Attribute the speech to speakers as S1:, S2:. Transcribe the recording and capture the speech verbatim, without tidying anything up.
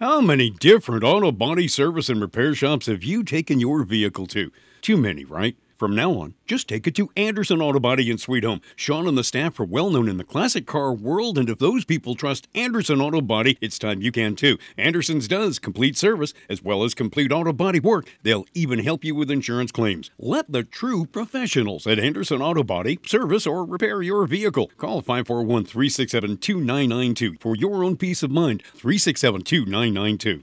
S1: How many different auto body service and repair shops have you taken your vehicle to? Too many, right? From now on, just take it to Anderson Auto Body in Sweet Home. Sean and the staff are well known in the classic car world, and if those people trust Anderson Auto Body, it's time you can too. Anderson's does complete service as well as complete auto body work. They'll even help you with insurance claims. Let the true professionals at Anderson Auto Body service or repair your vehicle. Call five four one, three six seven, two nine nine two for your own peace of mind. three six seven, two nine nine two.